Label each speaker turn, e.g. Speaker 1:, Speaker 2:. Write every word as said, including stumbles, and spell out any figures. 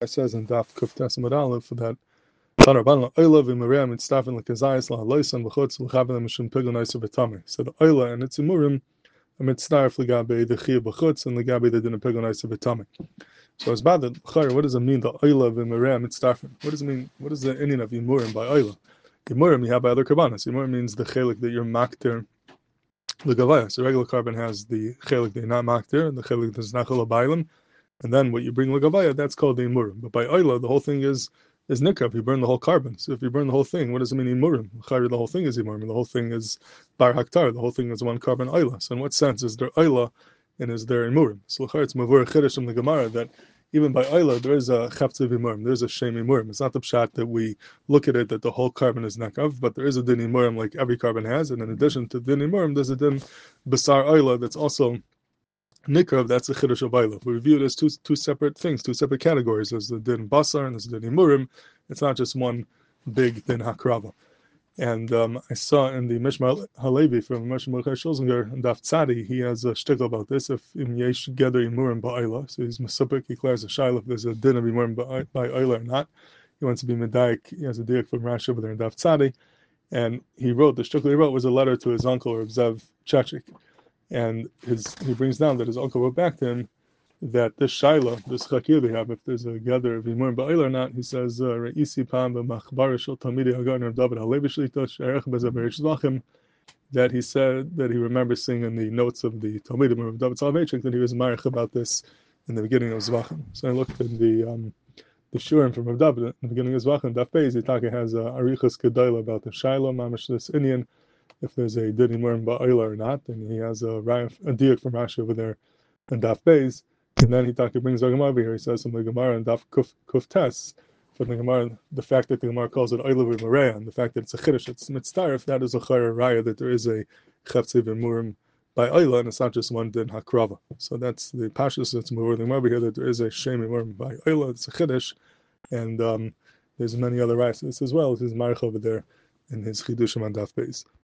Speaker 1: It says in Daf Kuf Tesamad Aleph that Tanarban Oila v'Miriam Mitztafen l'Kazayis la'Loisan v'Chutz l'Chavim Mishum Pigel Noiser v'Tamei. So the Oila and its Imurim are Mitztaref l'Gabe the Chiyah b'Chutz and l'Gabe the Din Pigel Noiser v'Tamei. So it's bad that what does it mean the Oila v'Miriam Mitztafen? What does it mean? What is the meaning of Imurim by Oila? Imurim you have by other karbanos. Imurim means the chelik that you're makter l'Gavaya. So regular carbon has the chelik that you're not makter and the chelik that's not chol. And then what you bring l'gavaya, that's called the imurim. But by oila, the whole thing is is nikav. You burn the whole carbon. So if you burn the whole thing, what does it mean imurim? The whole thing is imurim. The whole thing is bar haktar. The whole thing is one carbon oila. So in what sense is there oila and is there imurim? So it's mavur chiddush from the Gemara that even by oila there is a chaptziv imurim. There is a shem imurim. It's not the pshat that we look at it that the whole carbon is nakav, but there is a din imurim like every carbon has. And in addition to din imurim, there's a din basar oila that's also Nikrav, that's the Chiddush of Oila. We review it as two two separate things, two separate categories. There's the Din Basar and there's the Din Imurim. It's not just one big Din Hakrava. And um, I saw in the Mishmar Halevi from Moshe Mordechai Schulzinger and Daf Tzadi, he has a shtickle about this. If im yesh gather Imurim ba'Oila, so he's Mesupik, he declares a shaila if there's a Din of Imurim by Oila or not. He wants to be Medayik, he has a diak from Rashi over there in Daf Tzadi. And he wrote, the shtickle he wrote was a letter to his uncle, or Zev Chechik. And his he brings down that his uncle wrote back to him that this shaila, this chakir they have, if there's a gather of imurim ba'il or not, he says, Re'isi pam b'machbar shel talmidei hagan of David Halevi shlita she'erech b'zeh b'reish zvachim, that he said that he remembers seeing in the notes of the talmidim of David Soloveitchik that he was marich about this in the beginning of zvachim. So I looked in the um, the shurim from Rav David in the beginning of zvachim. Daf Beis Yitaka has a arichas kedayla about the shaila mamash this Indian. If there's a din imurim ba'oila or not, and he has a, a diak from Rashi over there in Daf Beis, and then he talk, he brings the Gemara over here. He says from the Gemara in Daf Kuf Kuf Tes, from the Gemara, the fact that the Gemara calls it oila v'mareya, and the fact that it's a chiddush, it's mitzdarif, that is a chayra raya that there is a cheftziv imurim by oila, and it's not just one din hakrava. So that's the pashtus that's more the Gemara over here that there is a shem imurim by oila, it's a chiddush, and um, there's many other rayas as well. This is marich over there in his chidushim on Daf Beis.